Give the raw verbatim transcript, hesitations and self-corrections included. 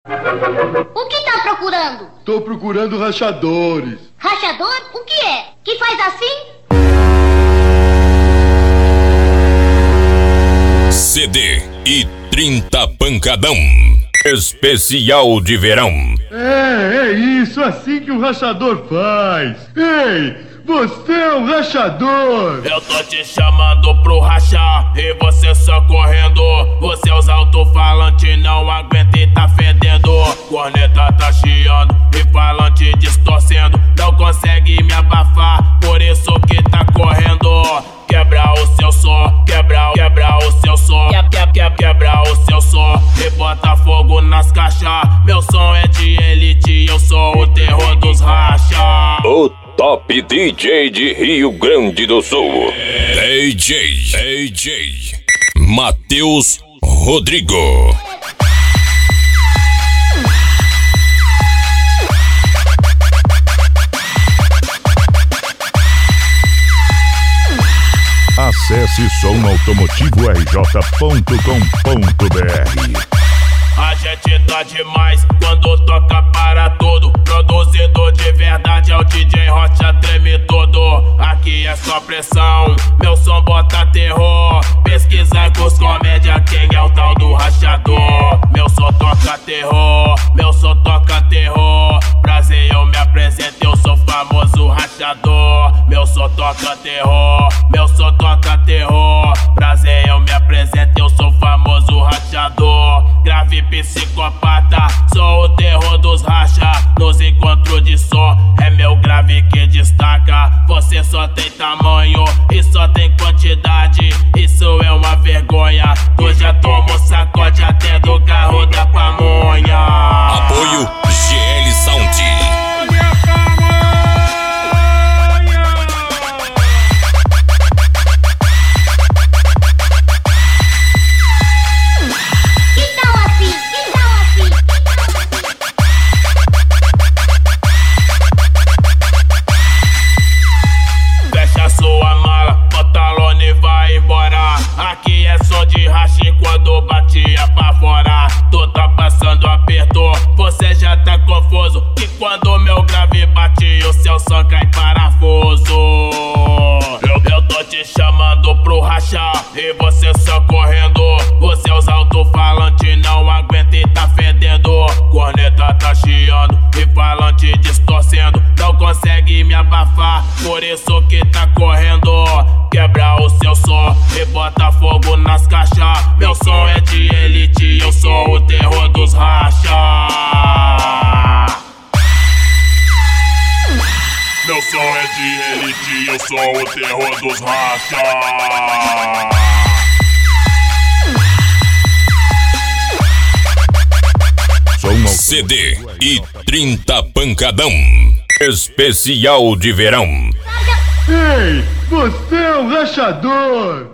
O que tá procurando? Tô procurando rachadores. Rachador? O que é? Que faz assim? C D e trinta Pancadão. Especial de verão. É, é isso, assim que o rachador faz. Ei, você é um rachador. Eu tô te chamando pro rachar e você só correndo. Você usa alto-falante, não aguenta e tá fedendo. Corneta tá chiando e falante distorcendo. Não consegue me abafar, por isso que tá correndo. Quebra o seu som, quebra, quebra o seu som, quebra, quebra, quebra o seu som e bota fogo nas caixas. Meu som é de elite, eu sou o terror dos racha. O top D J de Rio Grande do Sul. D J, D J Matheus Rodrigo. Acesse som automotivo r j ponto com ponto b r. A gente tá demais quando toca para tudo. Produzido de verdade é o D J Rocha, treme todo. Aqui é só pressão, meu som bota terror. Pesquisa com os comédia, quem é o tal do rachador. Meu som toca terror, meu som toca terror. Prazer, eu me apresento, eu sou famoso rachador. Meu som toca terror, meu som toca terror. Prazer, eu me apresento, eu sou famoso rachador. Grave psicopata, sou o terror dos racha. Nos encontros de som, é meu grave que destaca. Você só tem tamanho e só tem quantidade, isso é uma vergonha. Tu já tomou sacode até do carro da pamonha. Apoio G L Sound. Aqui é som de racha quando batia pra fora. Tu tá passando aperto, você já tá confuso. Que quando meu grave bate, o seu som cai parafuso. Eu, eu tô te chamando pro rachar e você só correndo. Você usa alto-falante, não aguenta e tá fedendo. Corneta tá chiando e falante distorcendo. Não consegue me abafar, por isso que tá correndo. Quebra o seu som e bota fogo nas caixas. Meu som é de elite, eu sou o terror dos racha. Meu som é de elite, eu sou o terror dos racha. C D e trinta Pancadão. Especial de verão. Ei, você é um rachador.